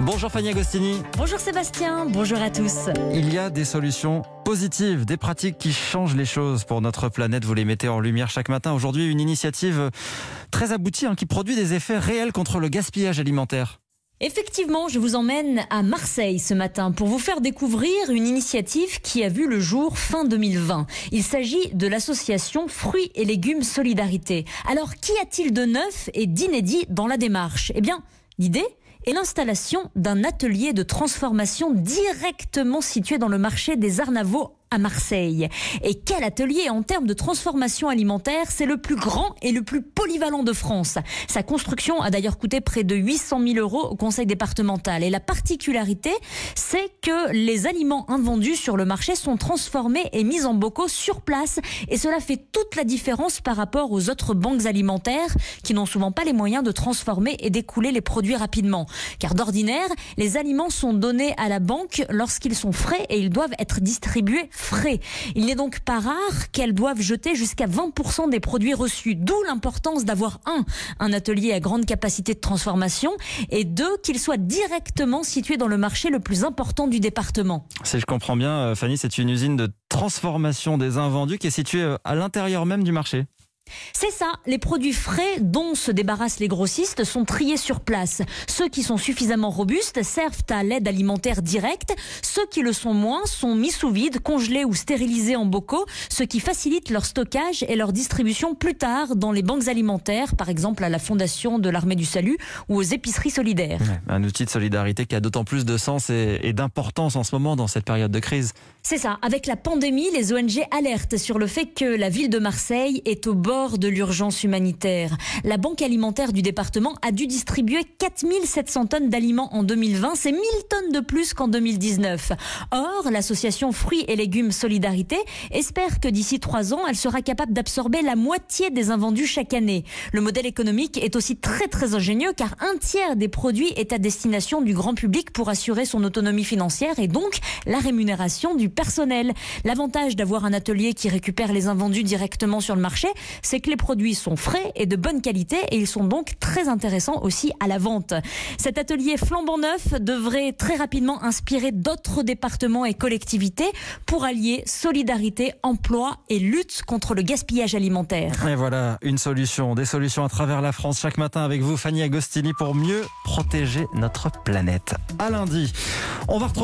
Bonjour Fanny Agostini. Bonjour Sébastien, bonjour à tous. Il y a des solutions positives, des pratiques qui changent les choses pour notre planète. Vous les mettez en lumière chaque matin. Aujourd'hui, une initiative très aboutie qui produit des effets réels contre le gaspillage alimentaire. Effectivement, je vous emmène à Marseille ce matin pour vous faire découvrir une initiative qui a vu le jour fin 2020. Il s'agit de l'association Fruits et Légumes Solidarité. Alors, qu'y a-t-il de neuf et d'inédit dans la démarche ? Eh bien, l'idée est l'installation d'un atelier de transformation directement situé dans le marché des Arnavaux à Marseille. Et quel atelier en termes de transformation alimentaire, c'est le plus grand et le plus polyvalent de France. Sa construction a d'ailleurs coûté près de 800 000 € au conseil départemental. Et la particularité, c'est que les aliments invendus sur le marché sont transformés et mis en bocaux sur place. Et cela fait toute la différence par rapport aux autres banques alimentaires qui n'ont souvent pas les moyens de transformer et d'écouler les produits rapidement. Car d'ordinaire, les aliments sont donnés à la banque lorsqu'ils sont frais et ils doivent être distribués frais. Il n'est donc pas rare qu'elles doivent jeter jusqu'à 20% des produits reçus. D'où l'importance d'avoir un atelier à grande capacité de transformation et deux, qu'il soit directement situé dans le marché le plus important du département. Si je comprends bien, Fanny, c'est une usine de transformation des invendus qui est située à l'intérieur même du marché. C'est ça, les produits frais dont se débarrassent les grossistes sont triés sur place. Ceux qui sont suffisamment robustes servent à l'aide alimentaire directe. Ceux qui le sont moins sont mis sous vide, congelés ou stérilisés en bocaux, ce qui facilite leur stockage et leur distribution plus tard dans les banques alimentaires, par exemple à la Fondation de l'Armée du Salut ou aux épiceries solidaires. Ouais, un outil de solidarité qui a d'autant plus de sens et d'importance en ce moment dans cette période de crise. C'est ça, avec la pandémie, les ONG alertent sur le fait que la ville de Marseille est au bord de l'urgence humanitaire. La Banque alimentaire du département a dû distribuer 4700 tonnes d'aliments en 2020, c'est 1000 tonnes de plus qu'en 2019. Or, l'association Fruits et Légumes Solidarité espère que d'ici 3 ans, elle sera capable d'absorber la moitié des invendus chaque année. Le modèle économique est aussi très ingénieux car 1/3 des produits est à destination du grand public pour assurer son autonomie financière et donc la rémunération du personnel. L'avantage d'avoir un atelier qui récupère les invendus directement sur le marché, c'est que les produits sont frais et de bonne qualité et ils sont donc très intéressants aussi à la vente. Cet atelier flambant neuf devrait très rapidement inspirer d'autres départements et collectivités pour allier solidarité, emploi et lutte contre le gaspillage alimentaire. Et voilà, des solutions à travers la France chaque matin avec vous, Fanny Agostini, pour mieux protéger notre planète. À lundi, on va retrouver